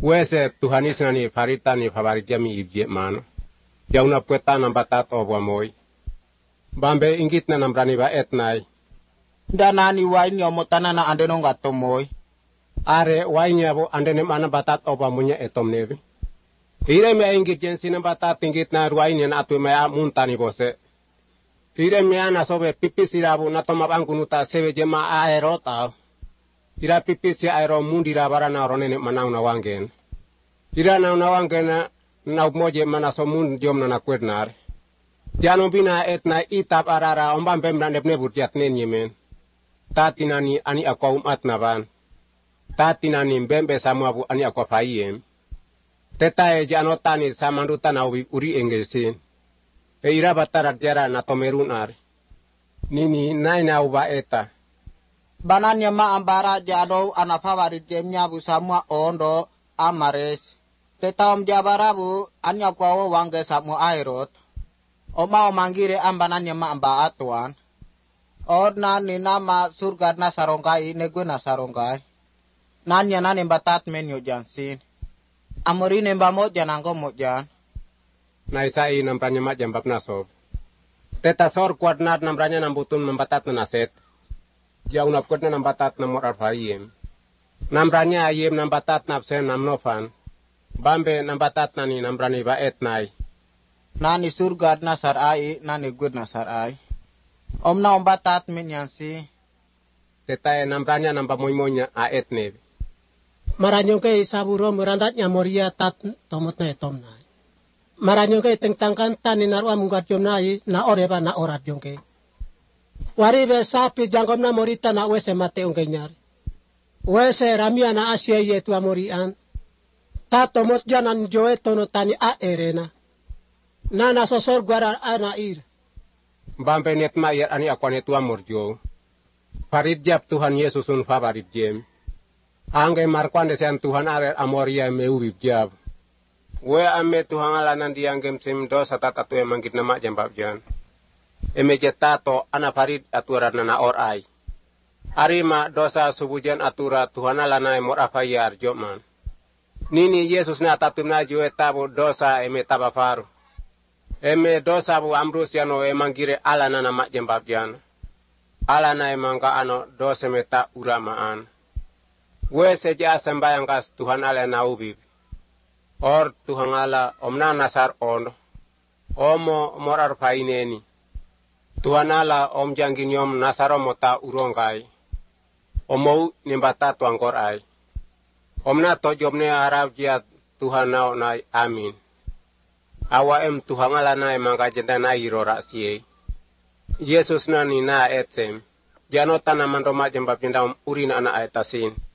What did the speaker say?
Wese Tuhan isnani farita ni favaritia mi ibje mano. Yauna pueta nambatat obwa moy. Bambe ingit na nambrani ba etnai. Danani waini omotana na andeno ngato moy. Are waini abo andene mana batat obwa munya etom nevi. Ire me ingit jensi nambatat ingit na waini na atu me muntani bose. Ire me ana sobe pipisirabu na tomabangunuta sebe jema aerota. Ira pipisi aero mundira barana ronene manau na wangen. Ira na wangen na moje mana so mund jom na kwetnar. Jano bina etna itap arara ombam na nebne burjat nenyemen. Tatinani ani akwa atnaban. Tatinani mbembe samuabu ani akwa faiem. Tetae jano tani samanduta na uri engesin. Ira batara jara na tomerunar. Nini naina uba eta. Bananya ma ambara jado ana favaritemnya bu samua ondo amares. Tetaom jabarabu anya kwa wange samu airot. Oma omangire ambananya ma amba atuan. Orna ni nama surga na sarongkai nego na sarongkai. Nanya nani batat menyo jansin. Amorine mbamot janangko mojan. Naisai nampranya mak jambab nasob. Teta sor kuat nat nampranya nambutun membatat naset. Jauh napkot na nambatat namor arfaiem. Nampranya ayem nambatat napsen namnofan. Bambe nambatat nani namprani ba etnai. Nani surga na sarai nani gud na sarai. Omna ombatat menyansi. Tetae nampranya nampamoymoynya a etnevi. Maranyong kay saburo murandatnya moria tat tomot na etomna. Maranyong kay tengtangkan tani narua mungkat jomnai na oreba na orat jong kay. Waribe sapi jangkom na morita na wese mate ungkay nyari. Wese ramia na asya yetu amorian. Tatomot janan joe tono tani a erena. Nana sosor guarar ana ir. Bambe net mayer ani akwane tua morjo. Farid jab Tuhan Yesusun favorit jem. Angge markwande sean Tuhan arer amoria meurip jab. We ame Tuhan alanan dianggem sim dosa tatatu emangkit nama jambab jan. Emeje tato ana farid aturan na orai. Arima dosa subujan atura Tuhan alana emor afayar joman. Nini Yesus na tatum na jue tabu dosa eme tabafaru. Eme dosa bu amrus yano emangkire alana nama jambab jan. Alana emangka ano dosa meta uramaan. We seja sembayang kas Tuhan alana ubib. Or Tuhan ala omna nasar ono. Omo morar faineni. Tuhan ala om jangin yom nasaro mota urongkai. Omou nimbata tuangkor ai. Omna tojomne arab jiat Tuhan nao nai amin. Awa em Tuhan ala nai mangka jenta nai rora siye. Yesus na ni na etsem. Janota na mandoma jembab jendam urin ana aetasin.